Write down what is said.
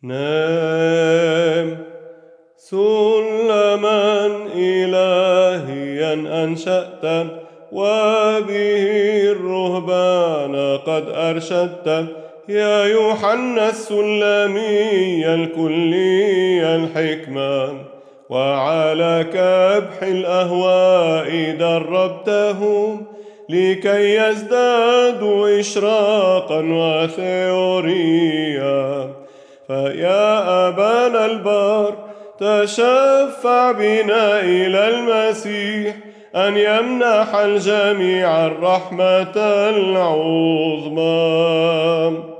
نام. سلما إلهيا أنشأت، وبه الرهبان قد أرشدت. يا يوحنا السلمي الكلي الحكمة، وعلى كبح الأهواء دربتهم، لكي يزدادوا إشراقا وثيوريا. فيا أبانا البار، تشفع بنا إلى المسيح، أن يمنح الجميع الرحمة العظمى.